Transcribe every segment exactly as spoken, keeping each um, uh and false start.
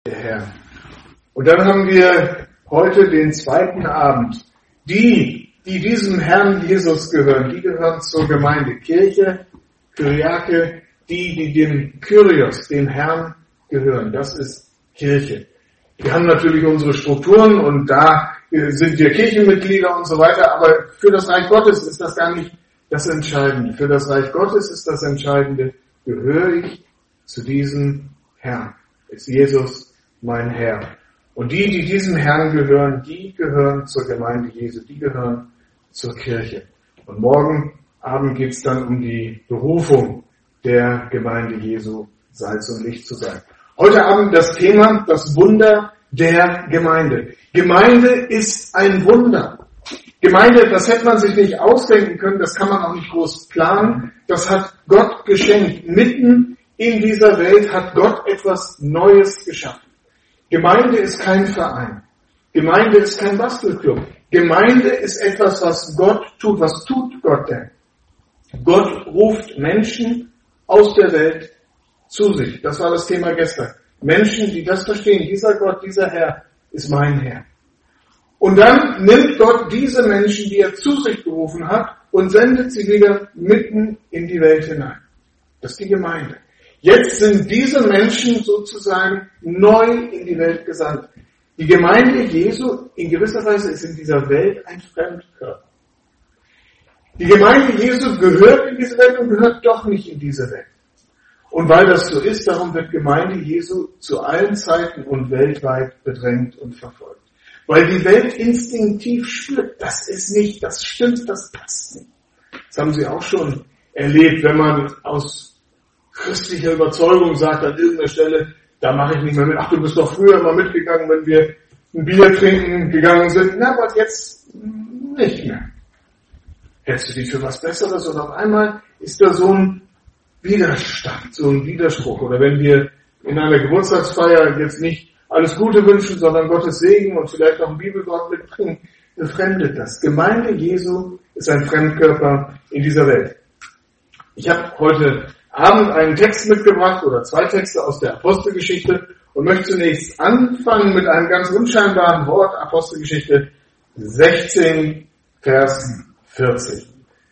der Herr. Und dann haben wir heute den zweiten Abend. Die, die diesem Herrn Jesus gehören, die gehören zur Gemeinde. Kirche, Kyriake, die, die dem Kyrios, dem Herrn gehören. Das ist Kirche. Wir haben natürlich unsere Strukturen und da sind wir Kirchenmitglieder und so weiter, aber für das Reich Gottes ist das gar nicht das Entscheidende. Für das Reich Gottes ist das Entscheidende, gehöre ich zu diesem Herrn. Ist Jesus mein Herr? Und die, die diesem Herrn gehören, die gehören zur Gemeinde Jesu, die gehören zur Kirche. Und morgen Abend geht es dann um die Berufung der Gemeinde Jesu, Salz und Licht zu sein. Heute Abend das Thema, das Wunder der Gemeinde. Gemeinde ist ein Wunder. Gemeinde, das hätte man sich nicht ausdenken können, das kann man auch nicht groß planen. Das hat Gott geschenkt. Mitten in dieser Welt hat Gott etwas Neues geschaffen. Gemeinde ist kein Verein. Gemeinde ist kein Bastelclub. Gemeinde ist etwas, was Gott tut. Was tut Gott denn? Gott ruft Menschen aus der Welt zu sich. Das war das Thema gestern. Menschen, die das verstehen. Dieser Gott, dieser Herr ist mein Herr. Und dann nimmt Gott diese Menschen, die er zu sich gerufen hat, und sendet sie wieder mitten in die Welt hinein. Das ist die Gemeinde. Jetzt sind diese Menschen sozusagen neu in die Welt gesandt. Die Gemeinde Jesu in gewisser Weise ist in dieser Welt ein Fremdkörper. Die Gemeinde Jesu gehört in diese Welt und gehört doch nicht in diese Welt. Und weil das so ist, darum wird Gemeinde Jesu zu allen Zeiten und weltweit bedrängt und verfolgt. Weil die Welt instinktiv spürt, das ist nicht, das stimmt, das passt nicht. Das haben Sie auch schon erlebt, wenn man aus christlicher Überzeugung sagt an irgendeiner Stelle, da mache ich nicht mehr mit. Ach, du bist doch früher mal mitgegangen, wenn wir ein Bier trinken gegangen sind. Na, aber jetzt nicht mehr. Hältst du dich für was Besseres? Und auf einmal ist da so ein Widerstand, so ein Widerspruch. Oder wenn wir in einer Geburtstagsfeier jetzt nicht alles Gute wünschen, sondern Gottes Segen und vielleicht auch ein Bibelwort mitbringen, befremdet das. Gemeinde Jesu ist ein Fremdkörper in dieser Welt. Ich habe heute Abend einen Text mitgebracht oder zwei Texte aus der Apostelgeschichte und möchte zunächst anfangen mit einem ganz unscheinbaren Wort, Apostelgeschichte sechzehn, Vers vierzig.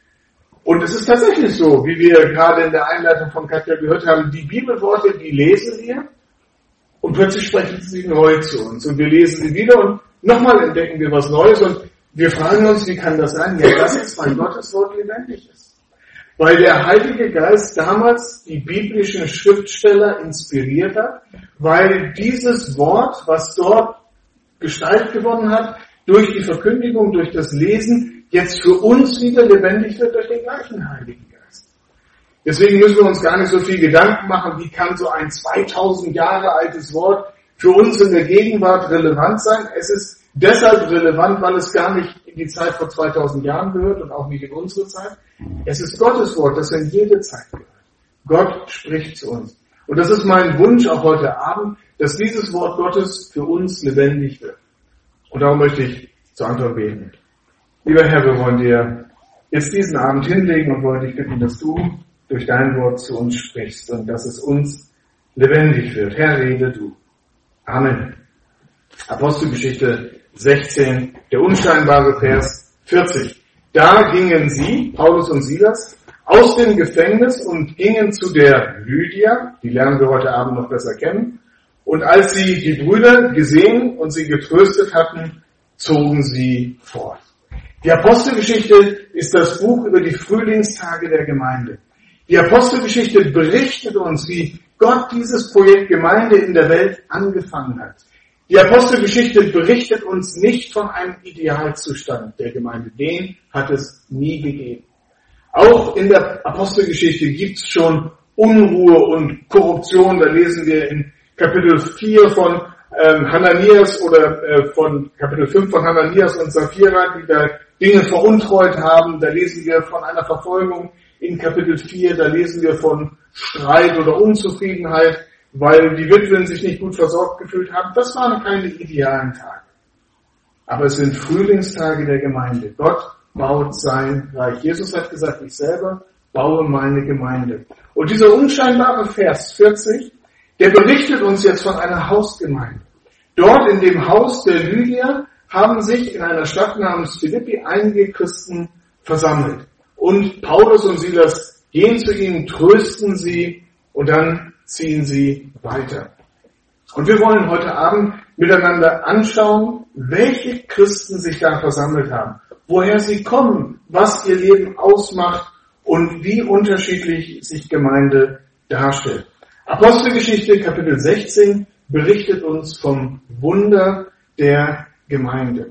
Und es ist tatsächlich so, wie wir gerade in der Einleitung von Katja gehört haben, die Bibelworte, die lesen wir und plötzlich sprechen sie neu zu uns. Und wir lesen sie wieder und nochmal entdecken wir was Neues und wir fragen uns, wie kann das sein? Ja, das ist, weil Gottes Wort lebendig ist. Weil der Heilige Geist damals die biblischen Schriftsteller inspiriert hat, weil dieses Wort, was dort Gestalt gewonnen hat, durch die Verkündigung, durch das Lesen, jetzt für uns wieder lebendig wird durch den gleichen Heiligen Geist. Deswegen müssen wir uns gar nicht so viel Gedanken machen, wie kann so ein zweitausend Jahre altes Wort für uns in der Gegenwart relevant sein. Es ist deshalb relevant, weil es gar nicht in die Zeit vor zweitausend Jahren gehört und auch nicht in unsere Zeit. Es ist Gottes Wort, das in jede Zeit gehört. Gott spricht zu uns. Und das ist mein Wunsch auch heute Abend, dass dieses Wort Gottes für uns lebendig wird. Und darum möchte ich zu Anfang beten. Lieber Herr, wir wollen dir jetzt diesen Abend hinlegen und wollen dich bitten, dass du durch dein Wort zu uns sprichst und dass es uns lebendig wird. Herr, rede du. Amen. Apostelgeschichte sechzehn, der unscheinbare Vers vierzig. Da gingen sie, Paulus und Silas, aus dem Gefängnis und gingen zu der Lydia, die lernen wir heute Abend noch besser kennen, und als sie die Brüder gesehen und sie getröstet hatten, zogen sie fort. Die Apostelgeschichte ist das Buch über die Frühlingstage der Gemeinde. Die Apostelgeschichte berichtet uns, wie Gott dieses Projekt Gemeinde in der Welt angefangen hat. Die Apostelgeschichte berichtet uns nicht von einem Idealzustand der Gemeinde. Den hat es nie gegeben. Auch in der Apostelgeschichte gibt es schon Unruhe und Korruption. Da lesen wir in Kapitel vier von ähm, Hananias oder äh, von Kapitel fünf von Hananias und Sapphira, die da Dinge veruntreut haben. Da lesen wir von einer Verfolgung in Kapitel vier. Da lesen wir von Streit oder Unzufriedenheit, weil die Witwen sich nicht gut versorgt gefühlt haben. Das waren keine idealen Tage. Aber es sind Frühlingstage der Gemeinde. Gott baut sein Reich. Jesus hat gesagt, ich selber baue meine Gemeinde. Und dieser unscheinbare Vers vierzig, der berichtet uns jetzt von einer Hausgemeinde. Dort in dem Haus der Lydia haben sich in einer Stadt namens Philippi einige Christen versammelt. Und Paulus und Silas gehen zu ihnen, trösten sie und dann ziehen sie weiter. Und wir wollen heute Abend miteinander anschauen, welche Christen sich da versammelt haben, woher sie kommen, was ihr Leben ausmacht und wie unterschiedlich sich Gemeinde darstellt. Apostelgeschichte Kapitel sechzehn berichtet uns vom Wunder der Gemeinde.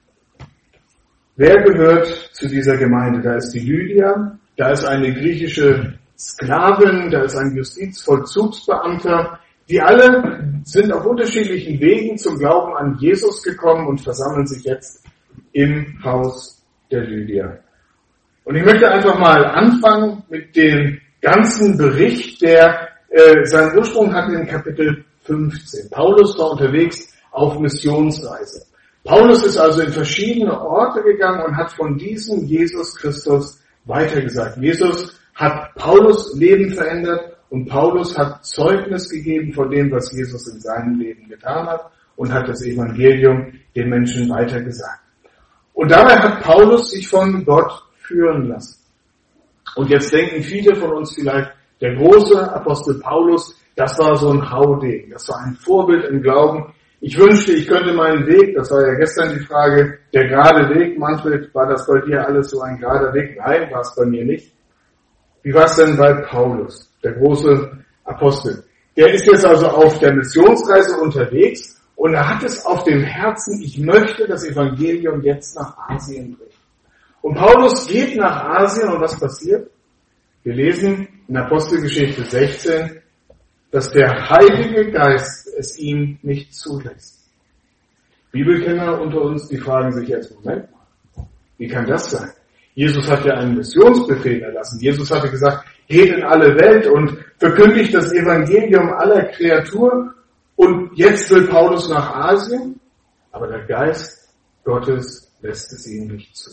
Wer gehört zu dieser Gemeinde? Da ist die Lydia, da ist eine griechische Sklavin, da ist ein Justizvollzugsbeamter. Die alle sind auf unterschiedlichen Wegen zum Glauben an Jesus gekommen und versammeln sich jetzt im Haus der Lydia. Und ich möchte einfach mal anfangen mit dem ganzen Bericht, der äh, seinen Ursprung hat in Kapitel fünfzehn. Paulus war unterwegs auf Missionsreise. Paulus ist also in verschiedene Orte gegangen und hat von diesem Jesus Christus weitergesagt. Jesus hat Paulus' Leben verändert und Paulus hat Zeugnis gegeben von dem, was Jesus in seinem Leben getan hat und hat das Evangelium den Menschen weitergesagt. Und dabei hat Paulus sich von Gott führen lassen. Und jetzt denken viele von uns vielleicht, der große Apostel Paulus, das war so ein Haudegen, das war ein Vorbild im Glauben. Ich wünschte, ich könnte meinen Weg, das war ja gestern die Frage, der gerade Weg, Manfred, war das bei dir alles so ein gerader Weg? Nein, war es bei mir nicht. Wie war es denn bei Paulus, der große Apostel? Der ist jetzt also auf der Missionsreise unterwegs und er hat es auf dem Herzen, ich möchte das Evangelium jetzt nach Asien bringen. Und Paulus geht nach Asien und was passiert? Wir lesen in Apostelgeschichte sechzehn, dass der Heilige Geist es ihm nicht zulässt. Bibelkenner unter uns, die fragen sich jetzt, Moment mal, wie kann das sein? Jesus hat ja einen Missionsbefehl erlassen. Jesus hatte gesagt, geht in alle Welt und verkündigt das Evangelium aller Kreatur. Und jetzt will Paulus nach Asien, aber der Geist Gottes lässt es ihm nicht zu.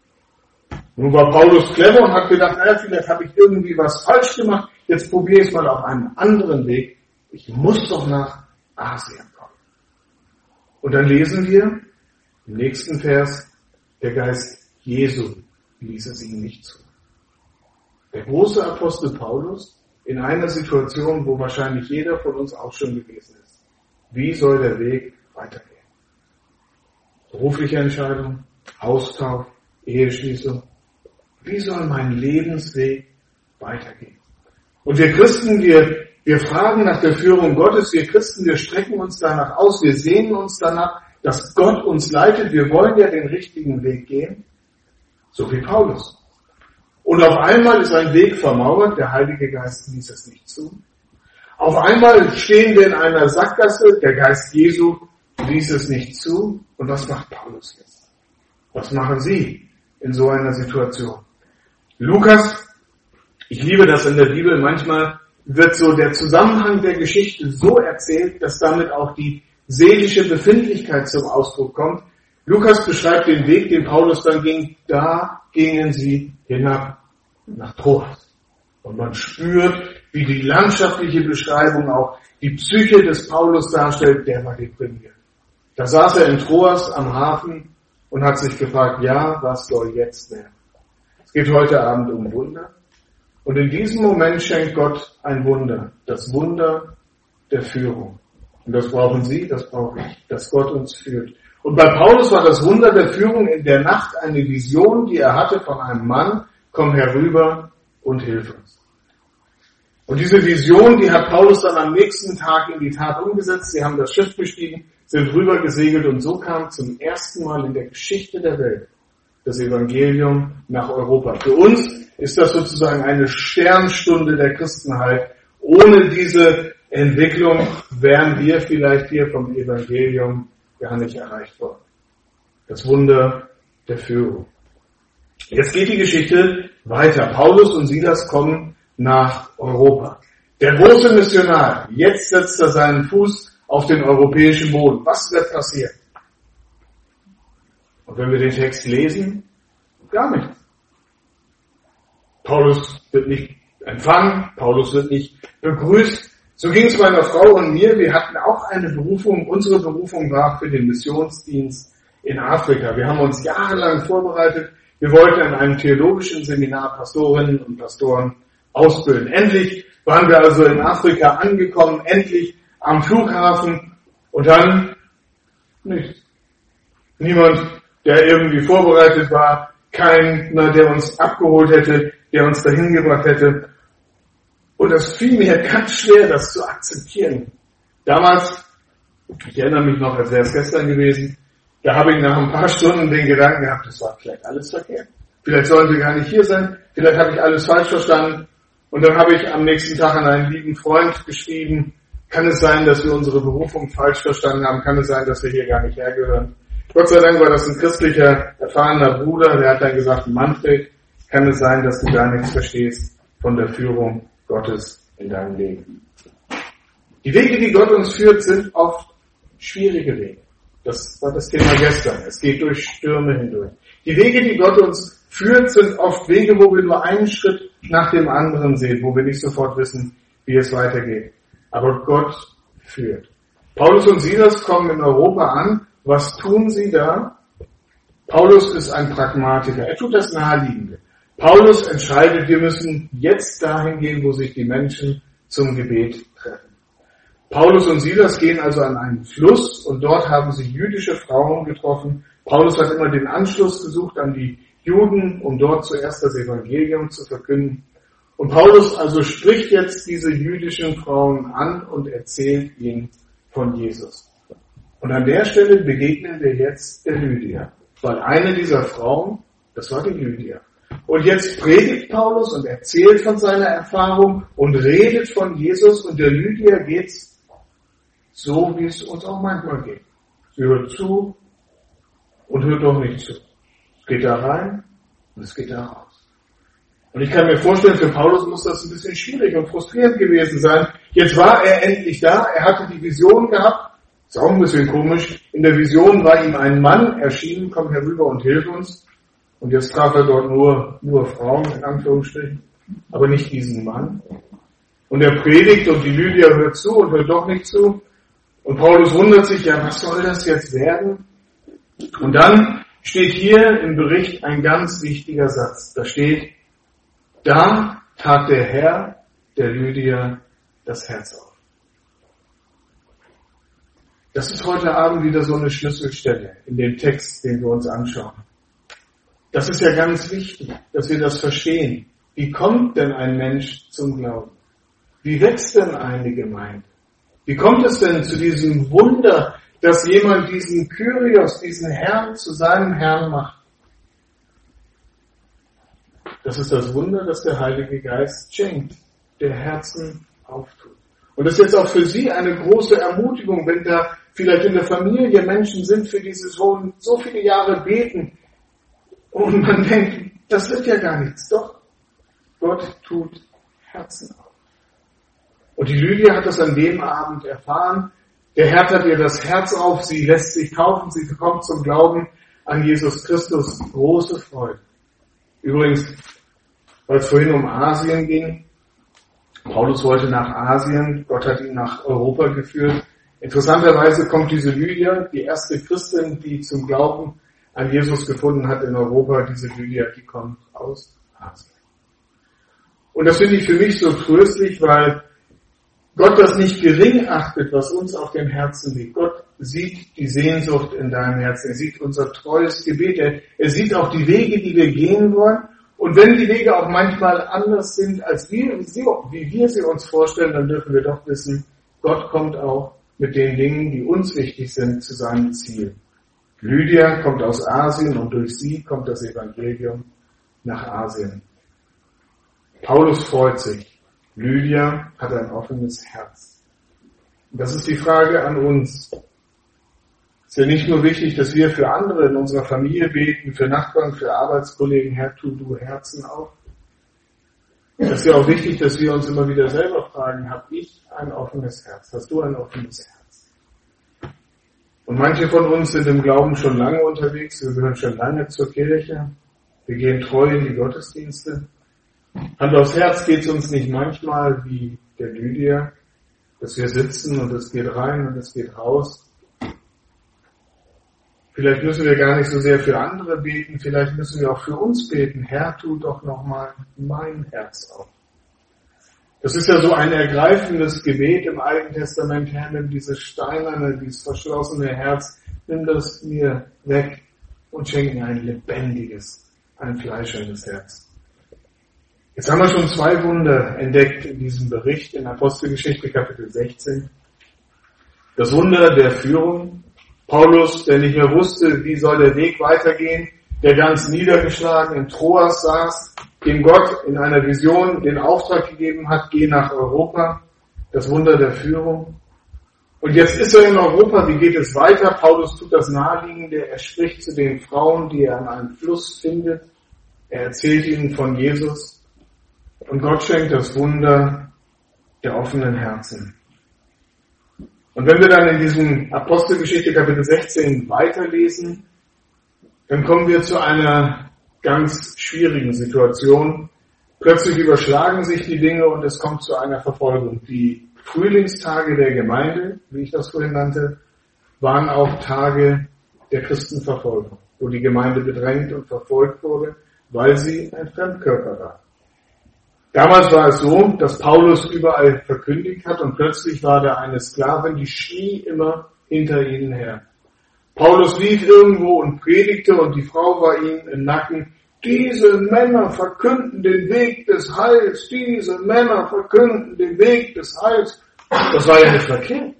Nun war Paulus clever und hat gedacht, naja, vielleicht habe ich irgendwie was falsch gemacht, jetzt probiere ich es mal auf einen anderen Weg. Ich muss doch nach Asien kommen. Und dann lesen wir im nächsten Vers, der Geist Jesu ließ es ihm nicht zu. Der große Apostel Paulus in einer Situation, wo wahrscheinlich jeder von uns auch schon gewesen ist. Wie soll der Weg weitergehen? Berufliche Entscheidung, Haustausch, Eheschließung. Wie soll mein Lebensweg weitergehen? Und wir Christen, wir, wir fragen nach der Führung Gottes. Wir Christen, wir strecken uns danach aus. Wir sehnen uns danach, dass Gott uns leitet. Wir wollen ja den richtigen Weg gehen. So wie Paulus. Und auf einmal ist ein Weg vermauert. Der Heilige Geist ließ es nicht zu. Auf einmal stehen wir in einer Sackgasse. Der Geist Jesu ließ es nicht zu. Und was macht Paulus jetzt? Was machen Sie in so einer Situation? Lukas, ich liebe das in der Bibel, manchmal wird so der Zusammenhang der Geschichte so erzählt, dass damit auch die seelische Befindlichkeit zum Ausdruck kommt. Lukas beschreibt den Weg, den Paulus dann ging. Da gingen sie hinab nach Troas. Und man spürt, wie die landschaftliche Beschreibung auch die Psyche des Paulus darstellt, der war deprimiert. Da saß er in Troas am Hafen und hat sich gefragt, ja, was soll jetzt werden? Es geht heute Abend um Wunder. Und in diesem Moment schenkt Gott ein Wunder. Das Wunder der Führung. Und das brauchen Sie, das brauche ich, dass Gott uns führt. Und bei Paulus war das Wunder der Führung in der Nacht eine Vision, die er hatte von einem Mann, komm herüber und hilf uns. Und diese Vision, die hat Paulus dann am nächsten Tag in die Tat umgesetzt. Sie haben das Schiff bestiegen, sind rüber gesegelt und so kam zum ersten Mal in der Geschichte der Welt das Evangelium nach Europa. Für uns ist das sozusagen eine Sternstunde der Christenheit. Ohne diese Entwicklung wären wir vielleicht hier vom Evangelium gar nicht erreicht worden. Das Wunder der Führung. Jetzt geht die Geschichte weiter. Paulus und Silas kommen nach Europa. Der große Missionar, jetzt setzt er seinen Fuß auf den europäischen Boden. Was wird passieren? Und wenn wir den Text lesen, gar nichts. Paulus wird nicht empfangen, Paulus wird nicht begrüßt, So ging es meiner Frau und mir. Wir hatten auch eine Berufung. Unsere Berufung war für den Missionsdienst in Afrika. Wir haben uns jahrelang vorbereitet. Wir wollten an einem theologischen Seminar Pastorinnen und Pastoren ausbilden. Endlich waren wir also in Afrika angekommen, endlich am Flughafen und dann nichts. Niemand, der irgendwie vorbereitet war, keiner, der uns abgeholt hätte, der uns dahin gebracht hätte. Und es fiel mir ganz schwer, das zu akzeptieren. Damals, ich erinnere mich noch, als wäre es gestern gewesen, da habe ich nach ein paar Stunden den Gedanken gehabt, das war vielleicht alles verkehrt. Vielleicht sollen sie gar nicht hier sein, vielleicht habe ich alles falsch verstanden. Und dann habe ich am nächsten Tag an einen lieben Freund geschrieben, kann es sein, dass wir unsere Berufung falsch verstanden haben, kann es sein, dass wir hier gar nicht hergehören. Gott sei Dank war das ein christlicher, erfahrener Bruder, der hat dann gesagt, Manfred, kann es sein, dass du gar nichts verstehst von der Führung Gottes in deinem Leben. Die Wege, die Gott uns führt, sind oft schwierige Wege. Das war das Thema gestern. Es geht durch Stürme hindurch. Die Wege, die Gott uns führt, sind oft Wege, wo wir nur einen Schritt nach dem anderen sehen, wo wir nicht sofort wissen, wie es weitergeht. Aber Gott führt. Paulus und Silas kommen in Europa an. Was tun sie da? Paulus ist ein Pragmatiker. Er tut das Naheliegende. Paulus entscheidet, wir müssen jetzt dahin gehen, wo sich die Menschen zum Gebet treffen. Paulus und Silas gehen also an einen Fluss und dort haben sie jüdische Frauen getroffen. Paulus hat immer den Anschluss gesucht an die Juden, um dort zuerst das Evangelium zu verkünden. Und Paulus also spricht jetzt diese jüdischen Frauen an und erzählt ihnen von Jesus. Und an der Stelle begegnen wir jetzt der Lydia, weil eine dieser Frauen, das war die Lydia. Und jetzt predigt Paulus und erzählt von seiner Erfahrung und redet von Jesus und der Lydia geht's so, wie es uns auch manchmal geht. Sie hört zu und hört doch nicht zu. Es geht da rein und es geht da raus. Und ich kann mir vorstellen, für Paulus muss das ein bisschen schwierig und frustrierend gewesen sein. Jetzt war er endlich da, er hatte die Vision gehabt. Ist auch ein bisschen komisch. In der Vision war ihm ein Mann erschienen, komm herüber und hilf uns. Und jetzt traf er dort nur, nur Frauen, in Anführungsstrichen, aber nicht diesen Mann. Und er predigt und die Lydia hört zu und hört doch nicht zu. Und Paulus wundert sich, ja, was soll das jetzt werden? Und dann steht hier im Bericht ein ganz wichtiger Satz. Da steht, da tat der Herr der Lydia das Herz auf. Das ist heute Abend wieder so eine Schlüsselstelle in dem Text, den wir uns anschauen. Das ist ja ganz wichtig, dass wir das verstehen. Wie kommt denn ein Mensch zum Glauben? Wie wächst denn eine Gemeinde? Wie kommt es denn zu diesem Wunder, dass jemand diesen Kyrios, diesen Herrn zu seinem Herrn macht? Das ist das Wunder, das der Heilige Geist schenkt, der Herzen auftut. Und das ist jetzt auch für Sie eine große Ermutigung, wenn da vielleicht in der Familie Menschen sind, für diese Sohn so viele Jahre beten und man denkt, das wird ja gar nichts. Doch, Gott tut Herzen auf. Und die Lydia hat das an dem Abend erfahren. Der Herr hat ihr das Herz auf, sie lässt sich taufen, sie kommt zum Glauben an Jesus Christus. Große Freude. Übrigens, weil es vorhin um Asien ging, Paulus wollte nach Asien, Gott hat ihn nach Europa geführt. Interessanterweise kommt diese Lydia, die erste Christin, die zum Glauben an Jesus gefunden hat in Europa, diese Lydia, die kommt aus Asien. Und das finde ich für mich so tröstlich, weil Gott das nicht gering achtet, was uns auf dem Herzen liegt. Gott sieht die Sehnsucht in deinem Herzen. Er sieht unser treues Gebet. Er, er sieht auch die Wege, die wir gehen wollen. Und wenn die Wege auch manchmal anders sind, als wir, wie wir sie uns vorstellen, dann dürfen wir doch wissen, Gott kommt auch mit den Dingen, die uns wichtig sind, zu seinem Ziel. Lydia kommt aus Asien und durch sie kommt das Evangelium nach Asien. Paulus freut sich. Lydia hat ein offenes Herz. Und das ist die Frage an uns. Es ist ja nicht nur wichtig, dass wir für andere in unserer Familie beten, für Nachbarn, für Arbeitskollegen, Herr, tu du Herzen auf. Es ist ja auch wichtig, dass wir uns immer wieder selber fragen, habe ich ein offenes Herz? Hast du ein offenes Herz? Und manche von uns sind im Glauben schon lange unterwegs, wir gehören schon lange zur Kirche, wir gehen treu in die Gottesdienste. Hand aufs Herz geht es uns nicht manchmal wie der Lydia. dass wir sitzen und es geht rein und es geht raus. Vielleicht müssen wir gar nicht so sehr für andere beten, vielleicht müssen wir auch für uns beten. Herr, tu doch nochmal mein Herz auf. Das ist ja so ein ergreifendes Gebet im Alten Testament. Herr, nimm dieses steinerne, dieses verschlossene Herz, nimm das mir weg und schenk mir ein lebendiges, ein fleischendes Herz. Jetzt haben wir schon zwei Wunder entdeckt in diesem Bericht in Apostelgeschichte Kapitel sechzehn. Das Wunder der Führung. Paulus, der nicht mehr wusste, wie soll der Weg weitergehen, der ganz niedergeschlagen in Troas saß, dem Gott in einer Vision den Auftrag gegeben hat, geh nach Europa. Das Wunder der Führung. Und jetzt ist er in Europa, wie geht es weiter? Paulus tut das Naheliegende, er spricht zu den Frauen, die er an einem Fluss findet. Er erzählt ihnen von Jesus. Und Gott schenkt das Wunder der offenen Herzen. Und wenn wir dann in diesem Apostelgeschichte Kapitel sechzehn weiterlesen, dann kommen wir zu einer ganz schwierigen Situation. Plötzlich überschlagen sich die Dinge und es kommt zu einer Verfolgung. Die Frühlingstage der Gemeinde, wie ich das vorhin nannte, waren auch Tage der Christenverfolgung, wo die Gemeinde bedrängt und verfolgt wurde, weil sie ein Fremdkörper war. Damals war es so, dass Paulus überall verkündigt hat und plötzlich war da eine Sklavin, die schrie immer hinter ihnen her. Paulus lief irgendwo und predigte und die Frau war ihm im Nacken. Diese Männer verkünden den Weg des Heils, diese Männer verkünden den Weg des Heils. Das war ja nicht verkehrt.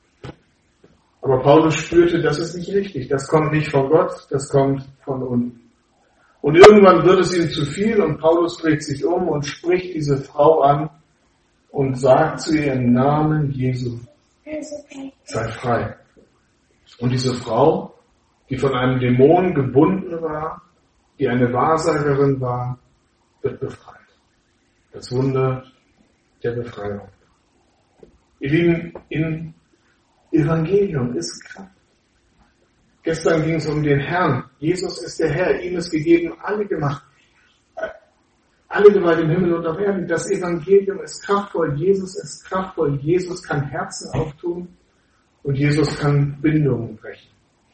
Aber Paulus spürte, das ist nicht richtig, das kommt nicht von Gott, das kommt von unten. Und irgendwann wird es ihm zu viel und Paulus dreht sich um und spricht diese Frau an und sagt zu ihr im Namen Jesu, sei frei. Und diese Frau, die von einem Dämon gebunden war, die eine Wahrsagerin war, wird befreit. Das Wunder der Befreiung. Ihr Lieben, im Evangelium ist Kraft. Gestern ging es um den Herrn. Jesus ist der Herr. Ihm ist gegeben alle Gemacht. Alle Gewalt im Himmel und auf Erden. Das Evangelium ist kraftvoll. Jesus ist kraftvoll. Jesus kann Herzen auftun und Jesus kann Bindungen brechen.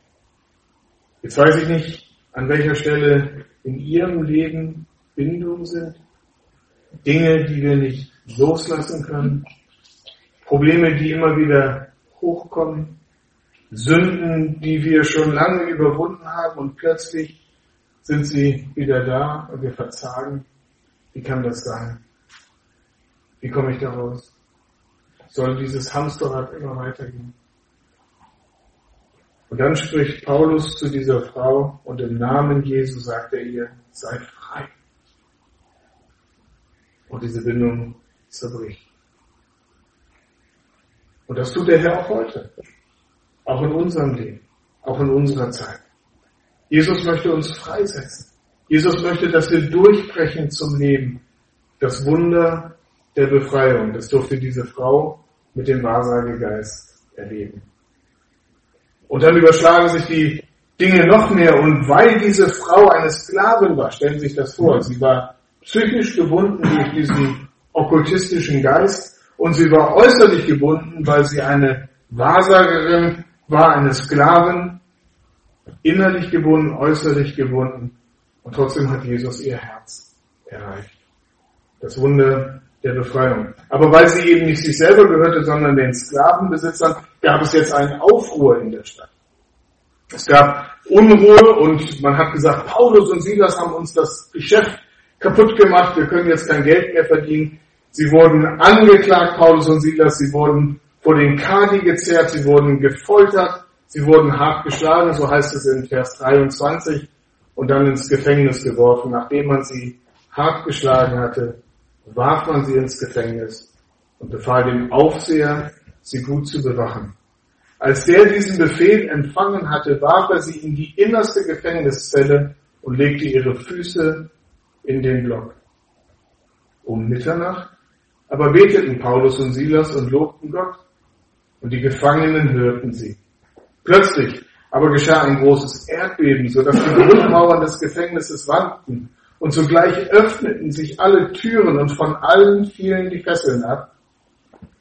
Jetzt weiß ich nicht, an welcher Stelle in Ihrem Leben Bindungen sind. Dinge, die wir nicht loslassen können. Probleme, die immer wieder hochkommen. Sünden, die wir schon lange überwunden haben und plötzlich sind sie wieder da und wir verzagen. Wie kann das sein? Wie komme ich da raus? Soll dieses Hamsterrad immer weitergehen? Und dann spricht Paulus zu dieser Frau und im Namen Jesu sagt er ihr, sei frei. Und diese Bindung zerbricht. Und das tut der Herr auch heute. Auch in unserem Leben, auch in unserer Zeit. Jesus möchte uns freisetzen. Jesus möchte, dass wir durchbrechen zum Leben. Das Wunder der Befreiung, das durfte diese Frau mit dem Wahrsagegeist erleben. Und dann überschlagen sich die Dinge noch mehr. Und weil diese Frau eine Sklavin war, stellen Sie sich das vor, sie war psychisch gebunden durch diesen okkultistischen Geist und sie war äußerlich gebunden, weil sie eine Wahrsagerin war, eine Sklavin, innerlich gebunden, äußerlich gebunden. Und trotzdem hat Jesus ihr Herz erreicht. Das Wunder der Befreiung. Aber weil sie eben nicht sich selber gehörte, sondern den Sklavenbesitzern, gab es jetzt einen Aufruhr in der Stadt. Es gab Unruhe und man hat gesagt, Paulus und Silas haben uns das Geschäft kaputt gemacht, wir können jetzt kein Geld mehr verdienen. Sie wurden angeklagt, Paulus und Silas, sie wurden vor den Kadi gezerrt, sie wurden gefoltert, sie wurden hart geschlagen, so heißt es in Vers dreiundzwanzig, und dann ins Gefängnis geworfen. Nachdem man sie hart geschlagen hatte, warf man sie ins Gefängnis und befahl dem Aufseher, sie gut zu bewachen. Als der diesen Befehl empfangen hatte, warf er sie in die innerste Gefängniszelle und legte ihre Füße in den Block. Um Mitternacht aber beteten Paulus und Silas und lobten Gott. Und die Gefangenen hörten sie. Plötzlich aber geschah ein großes Erdbeben, sodass die Grundmauern des Gefängnisses wankten. Und sogleich öffneten sich alle Türen und von allen fielen die Fesseln ab.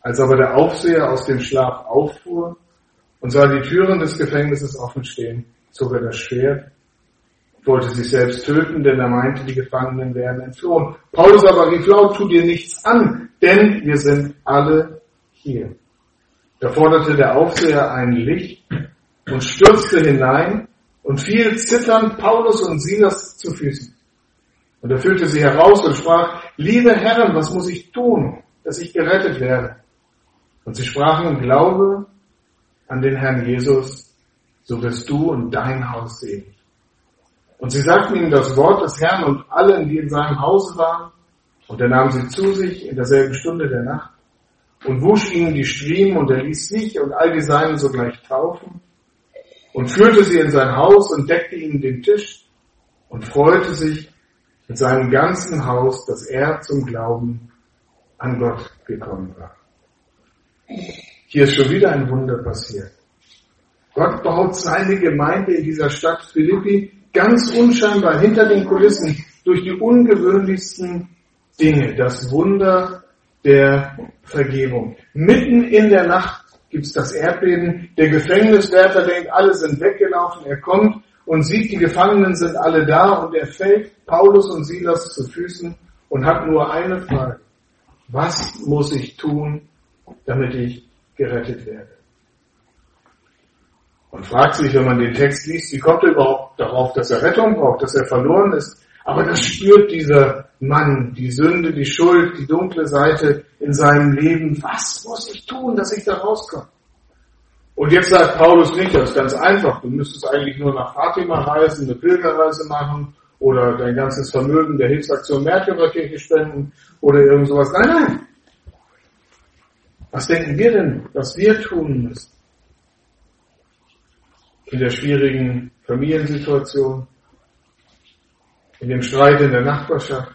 Als aber der Aufseher aus dem Schlaf auffuhr und sah die Türen des Gefängnisses offen stehen, zog er das Schwert, wollte sich selbst töten, denn er meinte, die Gefangenen wären entflohen. Paulus aber rief laut, tu dir nichts an, denn wir sind alle hier. Da forderte der Aufseher ein Licht und stürzte hinein und fiel zitternd Paulus und Silas zu Füßen. Und er führte sie heraus und sprach, liebe Herren, was muss ich tun, dass ich gerettet werde? Und sie sprachen, glaube an den Herrn Jesus, so wirst du und dein Haus selig. Und sie sagten ihm das Wort des Herrn und allen, die in seinem Hause waren. Und er nahm sie zu sich in derselben Stunde der Nacht und wusch ihnen die Striemen und er ließ sich und all die Seinen sogleich taufen und führte sie in sein Haus und deckte ihnen den Tisch und freute sich mit seinem ganzen Haus, dass er zum Glauben an Gott gekommen war. Hier ist schon wieder ein Wunder passiert. Gott baut seine Gemeinde in dieser Stadt Philippi ganz unscheinbar hinter den Kulissen durch die ungewöhnlichsten Dinge. Das Wunder der Vergebung. Mitten in der Nacht gibt es das Erdbeben. Der Gefängniswärter denkt, alle sind weggelaufen. Er kommt und sieht, die Gefangenen sind alle da und er fällt Paulus und Silas zu Füßen und hat nur eine Frage. Was muss ich tun, damit ich gerettet werde? Und fragt sich, wenn man den Text liest, wie kommt er überhaupt darauf, dass er Rettung braucht, dass er verloren ist? Aber das spürt dieser Mann, die Sünde, die Schuld, die dunkle Seite in seinem Leben. Was muss ich tun, dass ich da rauskomme? Und jetzt sagt Paulus nicht, das ist ganz einfach, du müsstest eigentlich nur nach Fatima reisen, eine Pilgerreise machen oder dein ganzes Vermögen der Hilfsaktion Märtyrerkirche spenden oder irgend sowas. Nein, nein. Was denken wir denn, was wir tun müssen? In der schwierigen Familiensituation, in dem Streit in der Nachbarschaft,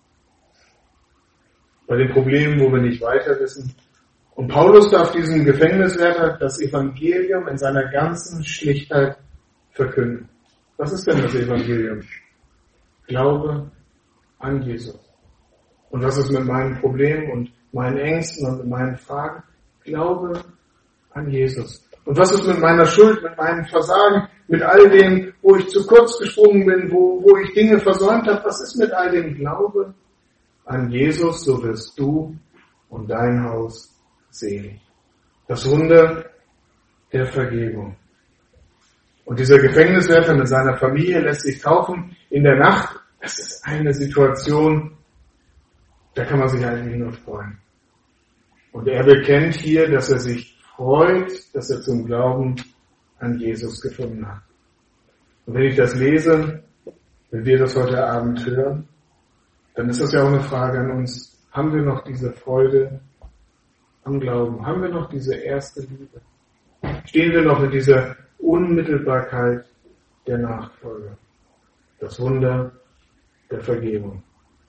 bei den Problemen, wo wir nicht weiter wissen. Und Paulus darf diesem Gefängniswärter das Evangelium in seiner ganzen Schlichtheit verkünden. Was ist denn das Evangelium? Glaube an Jesus. Und was ist mit meinen Problemen und meinen Ängsten und mit meinen Fragen? Glaube an Jesus. Und was ist mit meiner Schuld, mit meinem Versagen, mit all dem, wo ich zu kurz gesprungen bin, wo, wo ich Dinge versäumt habe? Was ist mit all dem? Glaube an Jesus, so wirst du und dein Haus selig. Das Wunder der Vergebung. Und dieser Gefängniswärter mit seiner Familie lässt sich taufen in der Nacht. Das ist eine Situation, da kann man sich eigentlich nur freuen. Und er bekennt hier, dass er sich freut, dass er zum Glauben an Jesus gefunden hat. Und wenn ich das lese, wenn wir das heute Abend hören, dann ist das ja auch eine Frage an uns. Haben wir noch diese Freude am Glauben? Haben wir noch diese erste Liebe? Stehen wir noch in dieser Unmittelbarkeit der Nachfolge? Das Wunder der Vergebung.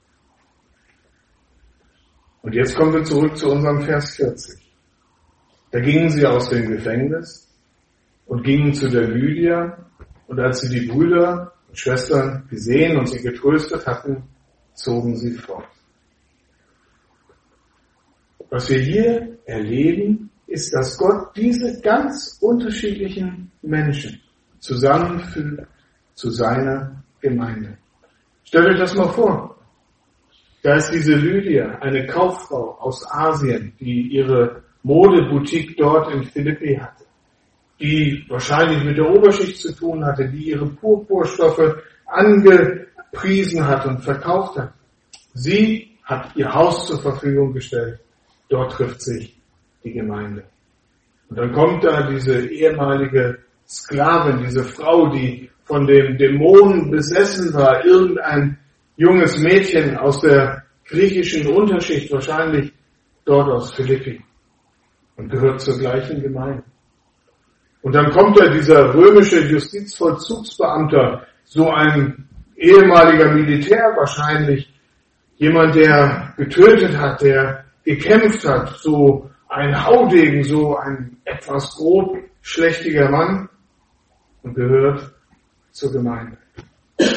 Und jetzt kommen wir zurück zu unserem Vers vierzig. Da gingen sie aus dem Gefängnis und gingen zu der Lydia, und als sie die Brüder und Schwestern gesehen und sie getröstet hatten, zogen sie fort. Was wir hier erleben, ist, dass Gott diese ganz unterschiedlichen Menschen zusammenfügt zu seiner Gemeinde. Stellt euch das mal vor. Da ist diese Lydia, eine Kauffrau aus Asien, die ihre Modeboutique dort in Philippi hatte, die wahrscheinlich mit der Oberschicht zu tun hatte, die ihre Purpurstoffe angepriesen hat und verkauft hat. Sie hat ihr Haus zur Verfügung gestellt. Dort trifft sich die Gemeinde. Und dann kommt da diese ehemalige Sklavin, diese Frau, die von dem Dämonen besessen war, irgendein junges Mädchen aus der griechischen Unterschicht, wahrscheinlich dort aus Philippi, und gehört zur gleichen Gemeinde. Und dann kommt da dieser römische Justizvollzugsbeamter, so ein ehemaliger Militär wahrscheinlich, jemand, der getötet hat, der gekämpft hat, so ein Haudegen, so ein etwas grob schlechtiger Mann, und gehört zur Gemeinde.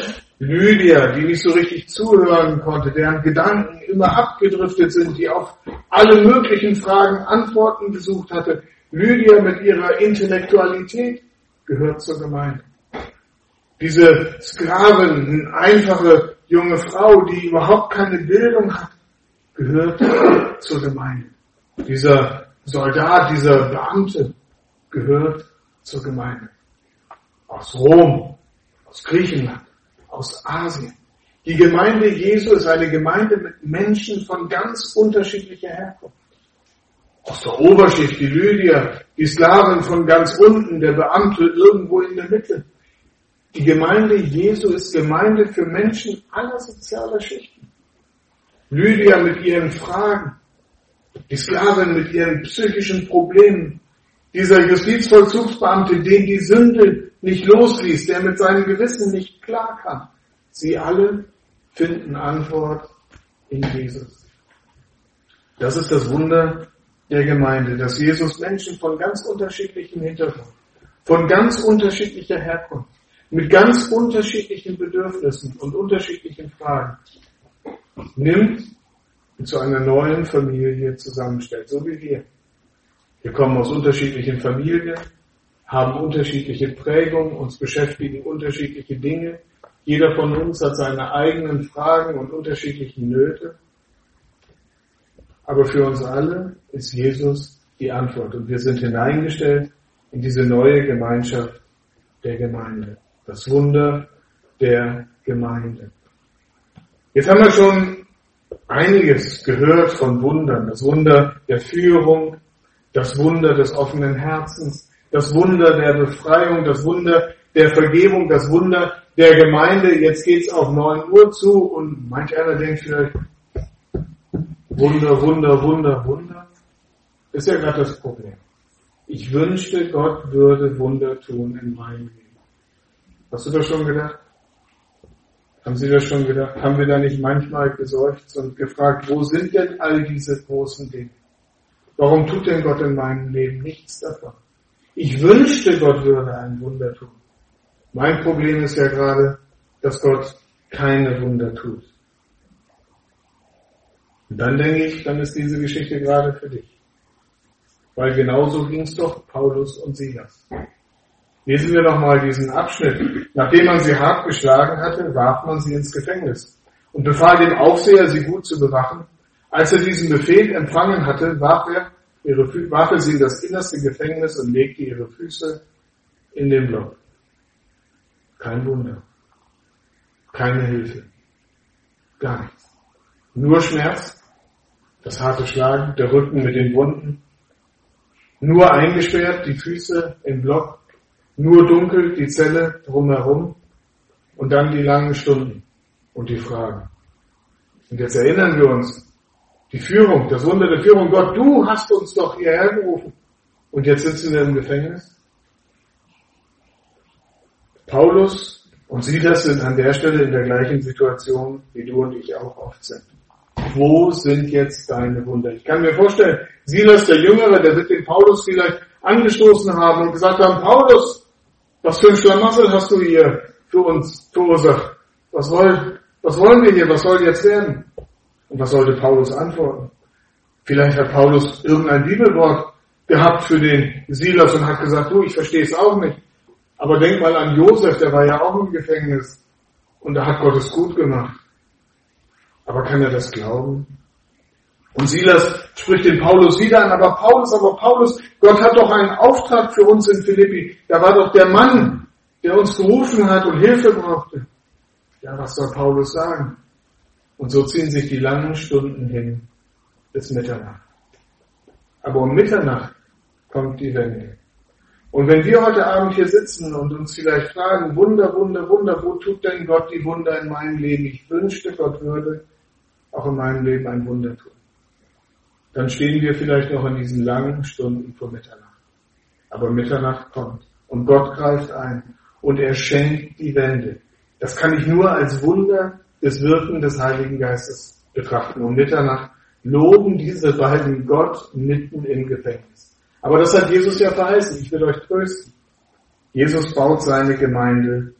Lydia, die nicht so richtig zuhören konnte, deren Gedanken immer abgedriftet sind, die auf alle möglichen Fragen Antworten gesucht hatte. Lydia mit ihrer Intellektualität gehört zur Gemeinde. Diese Sklavin, eine einfache junge Frau, die überhaupt keine Bildung hat, gehört zur Gemeinde. Dieser Soldat, dieser Beamte gehört zur Gemeinde. Aus Rom, aus Griechenland, aus Asien. Die Gemeinde Jesu ist eine Gemeinde mit Menschen von ganz unterschiedlicher Herkunft. Aus der Oberschicht die Lydia, die Sklavin von ganz unten, der Beamte irgendwo in der Mitte. Die Gemeinde Jesu ist Gemeinde für Menschen aller sozialer Schichten. Lydia mit ihren Fragen, die Sklavin mit ihren psychischen Problemen, dieser Justizvollzugsbeamte, den die Sünde nicht losließ, der mit seinem Gewissen nicht klar kann. Sie alle finden Antwort in Jesus. Das ist das Wunder der Gemeinde, dass Jesus Menschen von ganz unterschiedlichem Hintergrund, von ganz unterschiedlicher Herkunft, mit ganz unterschiedlichen Bedürfnissen und unterschiedlichen Fragen nimmt und zu einer neuen Familie zusammenstellt, so wie wir. Wir kommen aus unterschiedlichen Familien, haben unterschiedliche Prägungen, uns beschäftigen unterschiedliche Dinge. Jeder von uns hat seine eigenen Fragen und unterschiedlichen Nöte. Aber für uns alle ist Jesus die Antwort. Und wir sind hineingestellt in diese neue Gemeinschaft der Gemeinde. Das Wunder der Gemeinde. Jetzt haben wir schon einiges gehört von Wundern. Das Wunder der Führung, das Wunder des offenen Herzens, das Wunder der Befreiung, das Wunder der Vergebung, das Wunder der Gemeinde. Jetzt geht's auf neun Uhr zu und manch einer denkt vielleicht, Wunder, Wunder, Wunder, Wunder. Ist ja gerade das Problem. Ich wünschte, Gott würde Wunder tun in meinem Leben. Hast du das schon gedacht? Haben Sie das schon gedacht? Haben wir da nicht manchmal geseufzt und gefragt, wo sind denn all diese großen Dinge? Warum tut denn Gott in meinem Leben nichts davon? Ich wünschte, Gott würde ein Wunder tun. Mein Problem ist ja gerade, dass Gott keine Wunder tut. Und dann denke ich, dann ist diese Geschichte gerade für dich. Weil genauso ging es doch Paulus und Silas. Lesen wir nochmal diesen Abschnitt. Nachdem man sie hart geschlagen hatte, warf man sie ins Gefängnis und befahl dem Aufseher, sie gut zu bewachen. Als er diesen Befehl empfangen hatte, warf er, ihre, warf er sie in das innerste Gefängnis und legte ihre Füße in den Block. Kein Wunder. Keine Hilfe. Gar nichts. Nur Schmerz, das harte Schlagen, der Rücken mit den Wunden. Nur eingesperrt, die Füße im Block. Nur dunkel, die Zelle drumherum. Und dann die langen Stunden und die Fragen. Und jetzt erinnern wir uns, die Führung, das Wunder der Führung. Gott, du hast uns doch hierher gerufen. Und jetzt sitzen wir im Gefängnis. Paulus und Silas sind an der Stelle in der gleichen Situation, wie du und ich auch oft sind. Wo sind jetzt deine Wunder? Ich kann mir vorstellen, Silas, der Jüngere, der wird den Paulus vielleicht angestoßen haben und gesagt haben, Paulus, was für ein Schlamassel hast du hier für uns verursacht? Was wollen, was wollen wir hier? Was soll jetzt werden? Und was sollte Paulus antworten? Vielleicht hat Paulus irgendein Bibelwort gehabt für den Silas und hat gesagt, du, ich verstehe es auch nicht. Aber denk mal an Josef, der war ja auch im Gefängnis und da hat Gott es gut gemacht. Aber kann er das glauben? Und Silas spricht den Paulus wieder an, aber Paulus, aber Paulus, Gott hat doch einen Auftrag für uns in Philippi. Da war doch der Mann, der uns gerufen hat und Hilfe brauchte. Ja, was soll Paulus sagen? Und so ziehen sich die langen Stunden hin bis Mitternacht. Aber um Mitternacht kommt die Wende. Und wenn wir heute Abend hier sitzen und uns vielleicht fragen, Wunder, Wunder, Wunder, wo tut denn Gott die Wunder in meinem Leben? Ich wünschte, Gott würde auch in meinem Leben ein Wunder tun. Dann stehen wir vielleicht noch in diesen langen Stunden vor Mitternacht. Aber Mitternacht kommt und Gott greift ein und er schenkt die Wende. Das kann ich nur als Wunder des Wirken des Heiligen Geistes betrachten. Um Mitternacht loben diese beiden Gott mitten im Gefängnis. Aber das hat Jesus ja verheißen. Ich will euch trösten. Jesus baut seine Gemeinde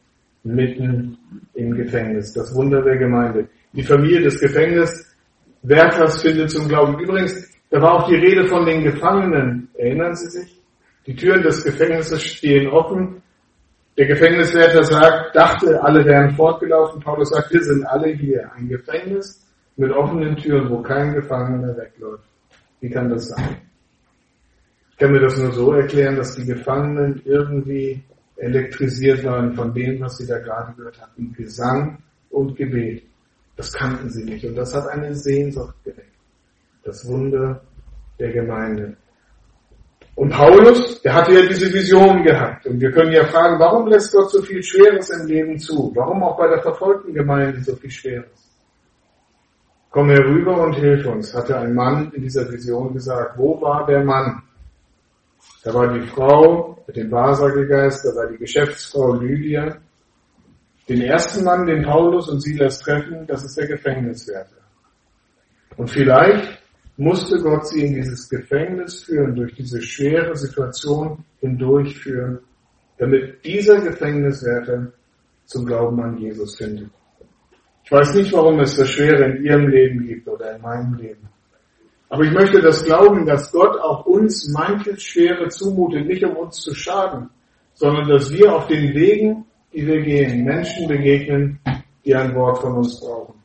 mitten im Gefängnis. Das Wunder der Gemeinde. Die Familie des Gefängniswärters findet zum Glauben. Übrigens, da war auch die Rede von den Gefangenen. Erinnern Sie sich? Die Türen des Gefängnisses stehen offen. Der Gefängniswärter sagt, dachte, alle wären fortgelaufen. Paulus sagt, wir sind alle hier. Ein Gefängnis mit offenen Türen, wo kein Gefangener wegläuft. Wie kann das sein? Ich kann mir das nur so erklären, dass die Gefangenen irgendwie elektrisiert waren von dem, was sie da gerade gehört hatten. Gesang und Gebet. Das kannten sie nicht. Und das hat eine Sehnsucht geweckt. Das Wunder der Gemeinde. Und Paulus, der hatte ja diese Vision gehabt. Und wir können ja fragen, warum lässt Gott so viel Schweres im Leben zu? Warum auch bei der verfolgten Gemeinde so viel Schweres? Komm herüber und hilf uns, hatte ein Mann in dieser Vision gesagt. Wo war der Mann? Da war die Frau mit dem Wahrsagegeist, da war die Geschäftsfrau Lydia. Den ersten Mann, den Paulus und Silas treffen, das ist der Gefängniswärter. Und vielleicht musste Gott sie in dieses Gefängnis führen, durch diese schwere Situation hindurchführen, damit dieser Gefängniswärter zum Glauben an Jesus findet. Ich weiß nicht, warum es das Schwere in Ihrem Leben gibt oder in meinem Leben. Aber ich möchte das glauben, dass Gott auch uns manches Schwere zumutet, nicht um uns zu schaden, sondern dass wir auf den Wegen, die wir gehen, Menschen begegnen, die ein Wort von uns brauchen.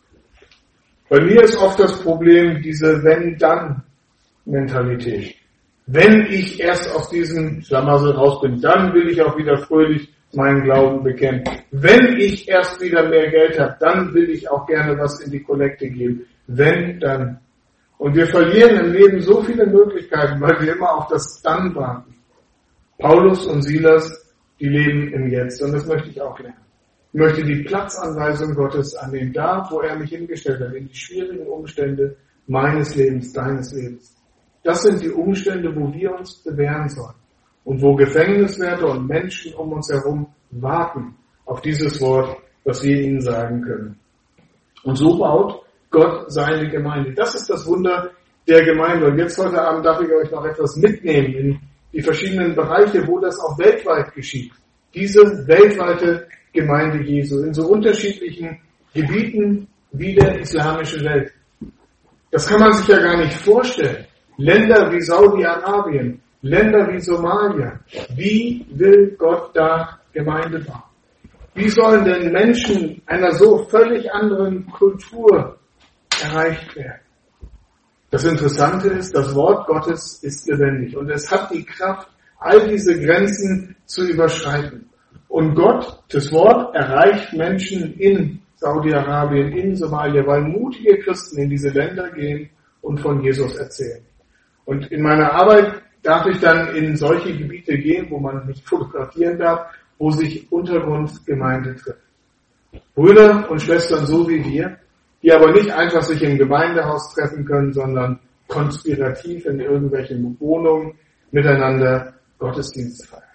Bei mir ist oft das Problem diese Wenn-Dann-Mentalität. Wenn ich erst aus diesem Schlamassel raus bin, dann will ich auch wieder fröhlich meinen Glauben bekennen. Wenn ich erst wieder mehr Geld habe, dann will ich auch gerne was in die Kollekte geben. Wenn, dann. Und wir verlieren im Leben so viele Möglichkeiten, weil wir immer auf das Dann warten. Paulus und Silas, die leben im Jetzt. Und das möchte ich auch lernen. Ich möchte die Platzanweisung Gottes annehmen, da, wo er mich hingestellt hat, in die schwierigen Umstände meines Lebens, deines Lebens. Das sind die Umstände, wo wir uns bewähren sollen. Und wo Gefängniswärter und Menschen um uns herum warten auf dieses Wort, was wir ihnen sagen können. Und so baut Gott seine Gemeinde. Das ist das Wunder der Gemeinde. Und jetzt heute Abend darf ich euch noch etwas mitnehmen in die verschiedenen Bereiche, wo das auch weltweit geschieht. Diese weltweite Gemeinde Jesu in so unterschiedlichen Gebieten wie der islamischen Welt. Das kann man sich ja gar nicht vorstellen. Länder wie Saudi-Arabien, Länder wie Somalia. Wie will Gott da Gemeinde bauen? Wie sollen denn Menschen einer so völlig anderen Kultur erreicht werden? Das Interessante ist, das Wort Gottes ist lebendig und es hat die Kraft, all diese Grenzen zu überschreiten. Und Gott, das Wort, erreicht Menschen in Saudi-Arabien, in Somalia, weil mutige Christen in diese Länder gehen und von Jesus erzählen. Und in meiner Arbeit darf ich dann in solche Gebiete gehen, wo man nicht fotografieren darf, wo sich Untergrundgemeinde trifft. Brüder und Schwestern so wie wir, die aber nicht einfach sich im Gemeindehaus treffen können, sondern konspirativ in irgendwelchen Wohnungen miteinander Gottesdienst feiern.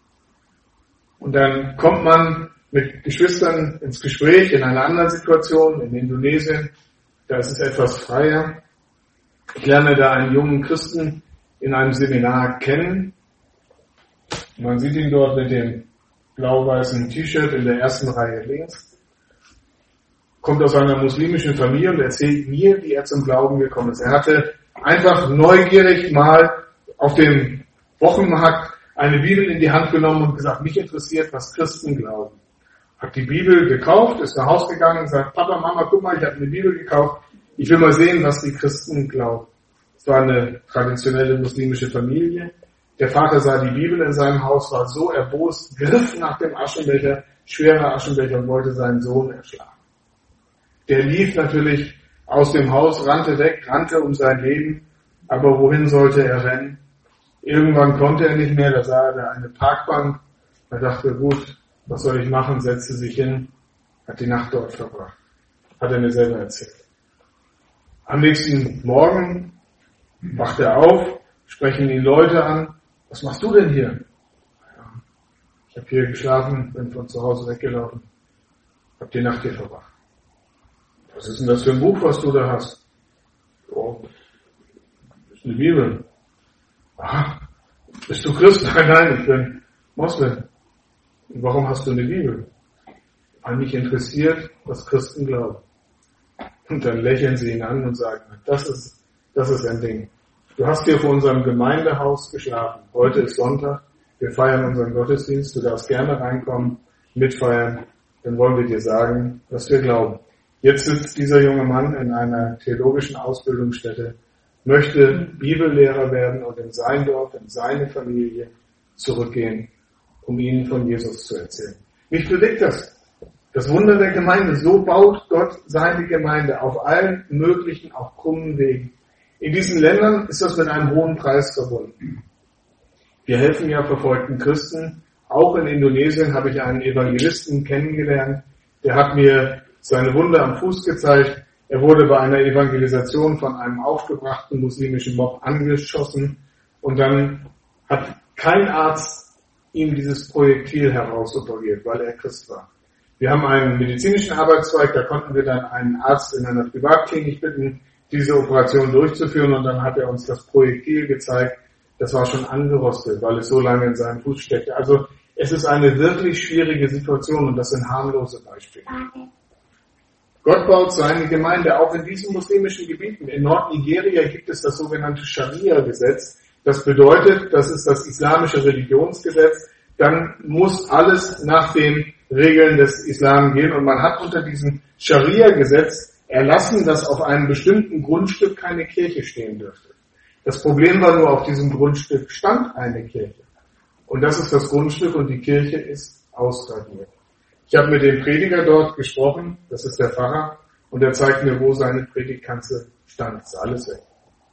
Und dann kommt man mit Geschwistern ins Gespräch in einer anderen Situation, in Indonesien, da ist es etwas freier. Ich lerne da einen jungen Christen in einem Seminar kennen. Man sieht ihn dort mit dem blau-weißen T-Shirt in der ersten Reihe links. Kommt aus einer muslimischen Familie und erzählt mir, wie er zum Glauben gekommen ist. Er hatte einfach neugierig mal auf dem Wochenmarkt eine Bibel in die Hand genommen und gesagt, mich interessiert, was Christen glauben. Hat die Bibel gekauft, ist nach Hause gegangen und sagt, Papa, Mama, guck mal, ich habe eine Bibel gekauft. Ich will mal sehen, was die Christen glauben. Es war eine traditionelle muslimische Familie. Der Vater sah die Bibel in seinem Haus, war so erbost, griff nach dem Aschenbecher, schwerer Aschenbecher und wollte seinen Sohn erschlagen. Der lief natürlich aus dem Haus, rannte weg, rannte um sein Leben, aber wohin sollte er rennen? Irgendwann konnte er nicht mehr, da sah er da eine Parkbank, er dachte, gut, was soll ich machen, setzte sich hin, hat die Nacht dort verbracht. Hat er mir selber erzählt. Am nächsten Morgen wacht er auf, sprechen ihn Leute an, was machst du denn hier? Ja, ich habe hier geschlafen, bin von zu Hause weggelaufen, habe die Nacht hier verbracht. Was ist denn das für ein Buch, was du da hast? Oh, das ist eine Bibel. Aha, bist du Christ? Nein, nein, ich bin Moslem. Und warum hast du eine Bibel? Aber mich interessiert, was Christen glauben. Und dann lächeln sie ihn an und sagen, das ist, das ist ein Ding. Du hast hier vor unserem Gemeindehaus geschlafen. Heute ist Sonntag. Wir feiern unseren Gottesdienst. Du darfst gerne reinkommen, mitfeiern. Dann wollen wir dir sagen, was wir glauben. Jetzt sitzt dieser junge Mann in einer theologischen Ausbildungsstätte, möchte Bibellehrer werden und in sein Dorf, in seine Familie zurückgehen, um ihnen von Jesus zu erzählen. Mich bewegt das. Das Wunder der Gemeinde. So baut Gott seine Gemeinde auf allen möglichen, auch krummen Wegen. In diesen Ländern ist das mit einem hohen Preis verbunden. Wir helfen ja verfolgten Christen. Auch in Indonesien habe ich einen Evangelisten kennengelernt. Der hat mir seine Wunde am Fuß gezeigt. Er wurde bei einer Evangelisation von einem aufgebrachten muslimischen Mob angeschossen. Und dann hat kein Arzt ihm dieses Projektil herausoperiert, weil er Christ war. Wir haben einen medizinischen Arbeitszweig, da konnten wir dann einen Arzt in einer Privatklinik bitten, diese Operation durchzuführen, und dann hat er uns das Projektil gezeigt. Das war schon angerostet, weil es so lange in seinem Fuß steckte. Also es ist eine wirklich schwierige Situation, und das sind harmlose Beispiele. Gott baut seine Gemeinde auch in diesen muslimischen Gebieten. In Nordnigeria gibt es das sogenannte Scharia-Gesetz. Das bedeutet, das ist das islamische Religionsgesetz. Dann muss alles nach den Regeln des Islam gehen, und man hat unter diesem Scharia-Gesetz erlassen, dass auf einem bestimmten Grundstück keine Kirche stehen dürfte. Das Problem war nur, auf diesem Grundstück stand eine Kirche. Und das ist das Grundstück, und die Kirche ist ausradiert. Ich habe mit dem Prediger dort gesprochen, das ist der Pfarrer, und er zeigt mir, wo seine Predigtkanzel stand. Das ist alles weg.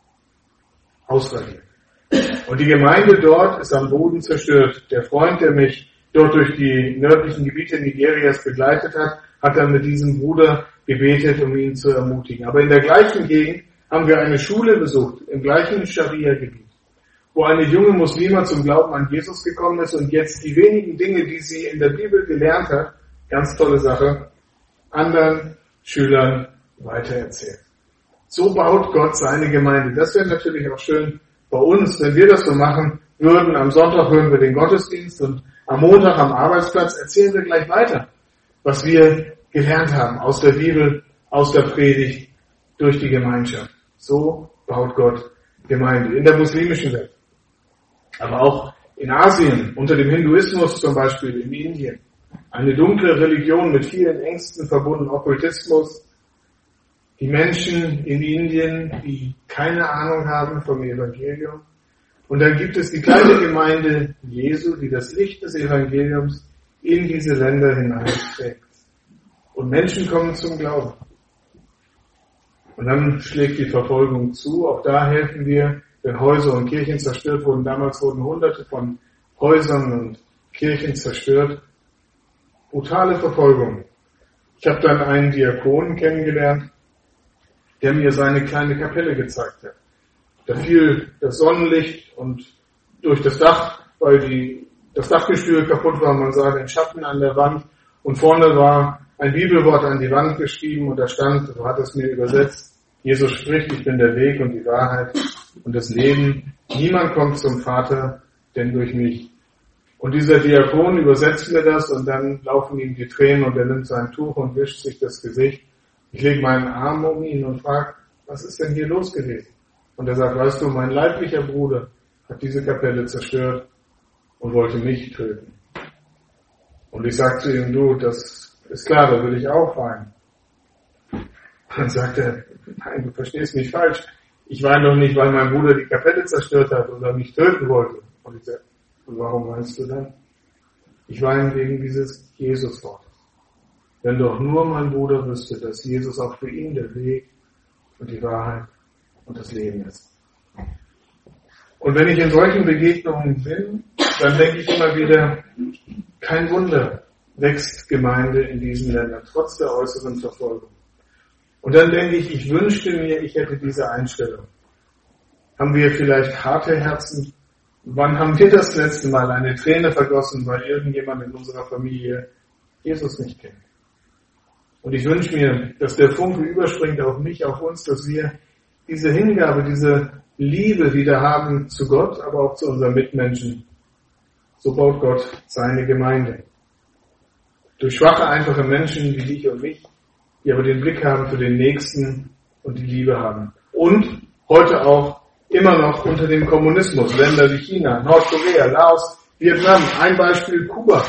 Ausradiert. Und die Gemeinde dort ist am Boden zerstört. Der Freund, der mich dort durch die nördlichen Gebiete Nigerias begleitet hat, hat dann mit diesem Bruder gebetet, um ihn zu ermutigen. Aber in der gleichen Gegend haben wir eine Schule besucht, im gleichen Scharia-Gebiet, wo eine junge Muslima zum Glauben an Jesus gekommen ist und jetzt die wenigen Dinge, die sie in der Bibel gelernt hat, ganz tolle Sache, anderen Schülern weitererzählt. So baut Gott seine Gemeinde. Das wäre natürlich auch schön bei uns, wenn wir das so machen würden. Am Sonntag hören wir den Gottesdienst und am Montag am Arbeitsplatz erzählen wir gleich weiter, was wir gelernt haben aus der Bibel, aus der Predigt, durch die Gemeinschaft. So baut Gott Gemeinde in der muslimischen Welt. Aber auch in Asien, unter dem Hinduismus zum Beispiel, in Indien. Eine dunkle Religion mit vielen Ängsten verbunden, Okkultismus. Die Menschen in Indien, die keine Ahnung haben vom Evangelium. Und dann gibt es die kleine Gemeinde Jesu, die das Licht des Evangeliums in diese Länder hineinträgt. Und Menschen kommen zum Glauben. Und dann schlägt die Verfolgung zu. Auch da helfen wir, wenn Häuser und Kirchen zerstört wurden. Damals wurden Hunderte von Häusern und Kirchen zerstört. Brutale Verfolgung. Ich habe dann einen Diakon kennengelernt, der mir seine kleine Kapelle gezeigt hat. Da fiel das Sonnenlicht und durch das Dach, weil die, das Dachgestühl kaputt war, man sah den Schatten an der Wand, und vorne war ein Bibelwort an die Wand geschrieben, und da stand, so hat es mir übersetzt, Jesus spricht, ich bin der Weg und die Wahrheit und das Leben. Niemand kommt zum Vater, denn durch mich. Und dieser Diakon übersetzt mir das, und dann laufen ihm die Tränen, und er nimmt sein Tuch und wischt sich das Gesicht. Ich lege meinen Arm um ihn und frage, was ist denn hier los gewesen? Und er sagt, weißt du, mein leiblicher Bruder hat diese Kapelle zerstört und wollte mich töten. Und ich sage zu ihm, du, das ist klar, da will ich auch weinen. Dann sagt er, nein, du verstehst mich falsch. Ich weine doch nicht, weil mein Bruder die Kapelle zerstört hat oder mich töten wollte. Und ich sage, und warum weinst du dann? Ich weine wegen dieses Jesus-Wortes. Wenn doch nur mein Bruder wüsste, dass Jesus auch für ihn der Weg und die Wahrheit und das Leben ist. Und wenn ich in solchen Begegnungen bin, dann denke ich immer wieder, kein Wunder wächst Gemeinde in diesen Ländern, trotz der äußeren Verfolgung. Und dann denke ich, ich wünschte mir, ich hätte diese Einstellung. Haben wir vielleicht harte Herzen? Wann haben wir das letzte Mal eine Träne vergossen, weil irgendjemand in unserer Familie Jesus nicht kennt? Und ich wünsche mir, dass der Funke überspringt auf mich, auf uns, dass wir diese Hingabe, diese Liebe wieder haben zu Gott, aber auch zu unseren Mitmenschen. So baut Gott seine Gemeinde. Durch schwache, einfache Menschen wie dich und mich, die aber den Blick haben für den Nächsten und die Liebe haben. Und heute auch immer noch unter dem Kommunismus, Länder wie China, Nordkorea, Laos, Vietnam, ein Beispiel Kuba.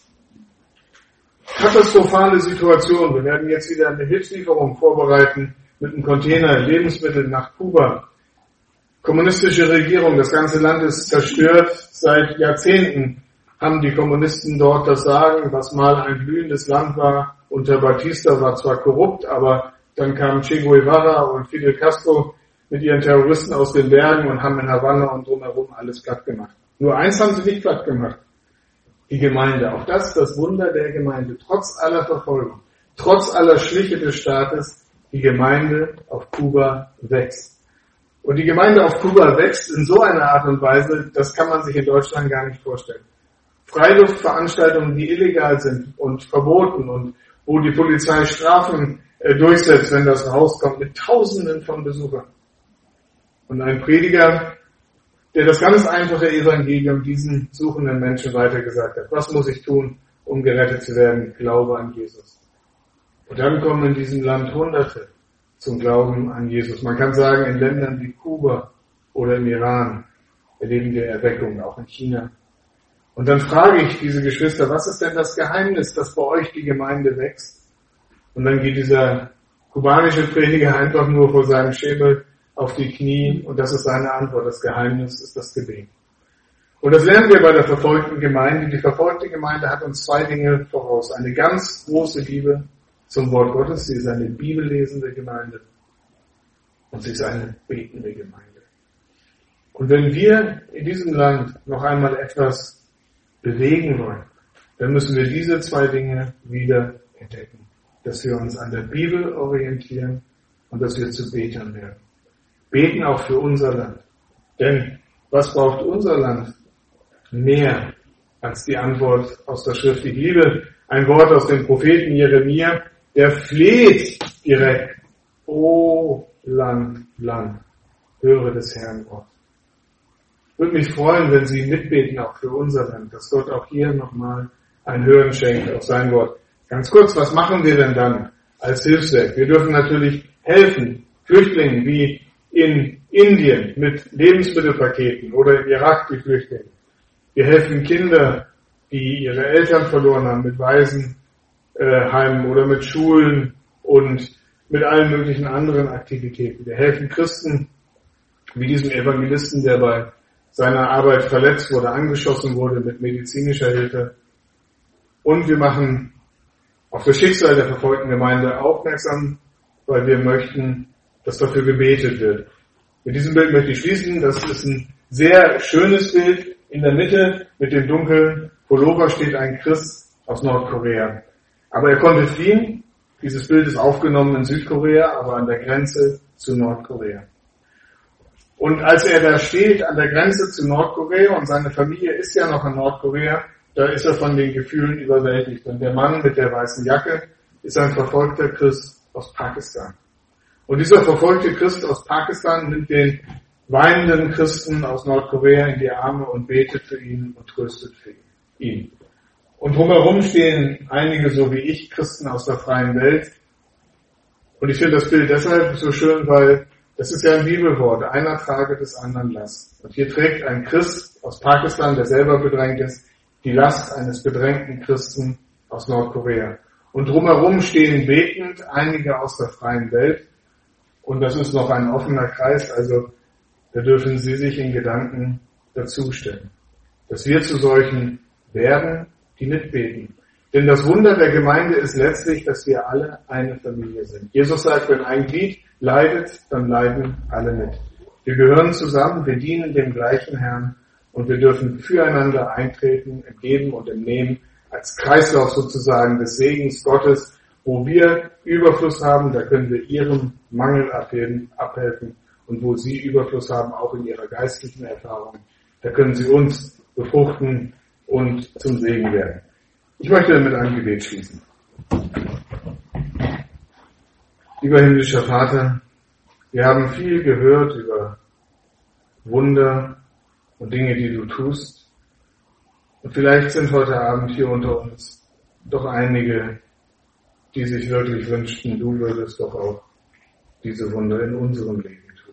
Katastrophale Situation. Wir werden jetzt wieder eine Hilfslieferung vorbereiten mit einem Container Lebensmittel nach Kuba. Kommunistische Regierung, das ganze Land ist zerstört. Seit Jahrzehnten haben die Kommunisten dort das Sagen, was mal ein blühendes Land war. Unter Batista war zwar korrupt, aber dann kamen Che Guevara und Fidel Castro mit ihren Terroristen aus den Bergen und haben in Havanna und drumherum alles platt gemacht. Nur eins haben sie nicht platt gemacht. Die Gemeinde. Auch das, das Wunder der Gemeinde. Trotz aller Verfolgung, trotz aller Schliche des Staates, die Gemeinde auf Kuba wächst. Und die Gemeinde auf Kuba wächst in so einer Art und Weise, das kann man sich in Deutschland gar nicht vorstellen. Freiluftveranstaltungen, die illegal sind und verboten und wo die Polizei Strafen äh, durchsetzt, wenn das rauskommt, mit Tausenden von Besuchern. Und ein Prediger, der das ganz einfache Evangelium diesen suchenden Menschen weitergesagt hat. Was muss ich tun, um gerettet zu werden? Glaube an Jesus. Und dann kommen in diesem Land Hunderte zum Glauben an Jesus. Man kann sagen, in Ländern wie Kuba oder im Iran erleben wir Erweckung, auch in China. Und dann frage ich diese Geschwister, was ist denn das Geheimnis, dass bei euch die Gemeinde wächst? Und dann geht dieser kubanische Prediger einfach nur vor seinem Schemel auf die Knie und das ist seine Antwort. Das Geheimnis ist das Gebet. Und das lernen wir bei der verfolgten Gemeinde. Die verfolgte Gemeinde hat uns zwei Dinge voraus. Eine ganz große Liebe zum Wort Gottes. Sie ist eine bibellesende Gemeinde und sie ist eine betende Gemeinde. Und wenn wir in diesem Land noch einmal etwas bewegen wollen, dann müssen wir diese zwei Dinge wieder entdecken. Dass wir uns an der Bibel orientieren und dass wir zu Betern werden. Beten auch für unser Land. Denn was braucht unser Land mehr als die Antwort aus der Schrift? Ich liebe ein Wort aus dem Propheten Jeremia, der fleht direkt. O Land, Land, höre des Herrn Wort. Ich würde mich freuen, wenn Sie mitbeten auch für unser Land, dass Gott auch hier nochmal ein Hören schenkt auf sein Wort. Ganz kurz, was machen wir denn dann als Hilfswerk? Wir dürfen natürlich helfen, Flüchtlingen wie in Indien mit Lebensmittelpaketen oder im Irak die Flüchtlinge. Wir helfen Kinder, die ihre Eltern verloren haben, mit Waisenheimen oder mit Schulen und mit allen möglichen anderen Aktivitäten. Wir helfen Christen, wie diesem Evangelisten, der bei seiner Arbeit verletzt wurde, angeschossen wurde, mit medizinischer Hilfe. Und wir machen auf das Schicksal der verfolgten Gemeinde aufmerksam, weil wir möchten, dass dafür gebetet wird. Mit diesem Bild möchte ich schließen. Das ist ein sehr schönes Bild. In der Mitte mit dem dunklen Pullover steht ein Christ aus Nordkorea. Aber er konnte fliehen. Dieses Bild ist aufgenommen in Südkorea, aber an der Grenze zu Nordkorea. Und als er da steht, an der Grenze zu Nordkorea, und seine Familie ist ja noch in Nordkorea, da ist er von den Gefühlen überwältigt. Und der Mann mit der weißen Jacke ist ein verfolgter Christ aus Pakistan. Und dieser verfolgte Christ aus Pakistan nimmt den weinenden Christen aus Nordkorea in die Arme und betet für ihn und tröstet für ihn. Und drumherum stehen einige, so wie ich, Christen aus der freien Welt. Und ich finde das Bild deshalb so schön, weil das ist ja ein Bibelwort. Einer trage des anderen Last. Und hier trägt ein Christ aus Pakistan, der selber bedrängt ist, die Last eines bedrängten Christen aus Nordkorea. Und drumherum stehen betend einige aus der freien Welt. Und das ist noch ein offener Kreis, also da dürfen Sie sich in Gedanken dazustellen. Dass wir zu solchen werden, die mitbeten. Denn das Wunder der Gemeinde ist letztlich, dass wir alle eine Familie sind. Jesus sagt, wenn ein Glied leidet, dann leiden alle mit. Wir gehören zusammen, wir dienen dem gleichen Herrn und wir dürfen füreinander eintreten, im Geben und im Nehmen, als Kreislauf sozusagen des Segens Gottes. Wo wir Überfluss haben, da können wir ihrem Mangel abheben, abhelfen. Und wo sie Überfluss haben, auch in ihrer geistlichen Erfahrung, da können sie uns befruchten und zum Segen werden. Ich möchte mit einem Gebet schließen. Lieber himmlischer Vater, wir haben viel gehört über Wunder und Dinge, die du tust. Und vielleicht sind heute Abend hier unter uns doch einige, die sich wirklich wünschten, du würdest doch auch diese Wunder in unserem Leben tun.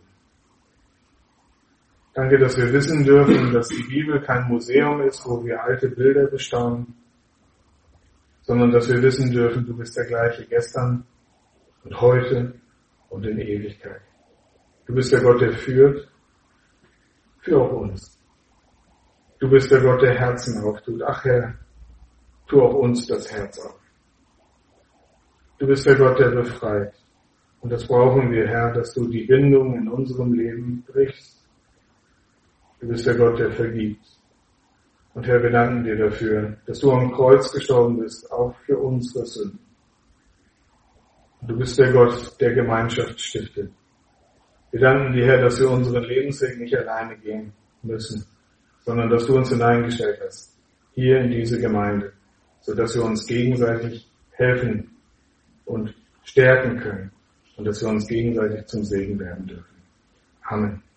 Danke, dass wir wissen dürfen, dass die Bibel kein Museum ist, wo wir alte Bilder bestaunen, sondern dass wir wissen dürfen, du bist der gleiche gestern und heute und in Ewigkeit. Du bist der Gott, der führt, für auch uns. Du bist der Gott, der Herzen auftut. Ach Herr, tu auch uns das Herz auf. Du bist der Gott, der befreit. Und das brauchen wir, Herr, dass du die Bindung in unserem Leben brichst. Du bist der Gott, der vergibt. Und Herr, wir danken dir dafür, dass du am Kreuz gestorben bist, auch für unsere Sünden. Und du bist der Gott, der Gemeinschaft stiftet. Wir danken dir, Herr, dass wir unseren Lebensweg nicht alleine gehen müssen, sondern dass du uns hineingestellt hast, hier in diese Gemeinde, sodass wir uns gegenseitig helfen und stärken können und dass wir uns gegenseitig zum Segen werden dürfen. Amen.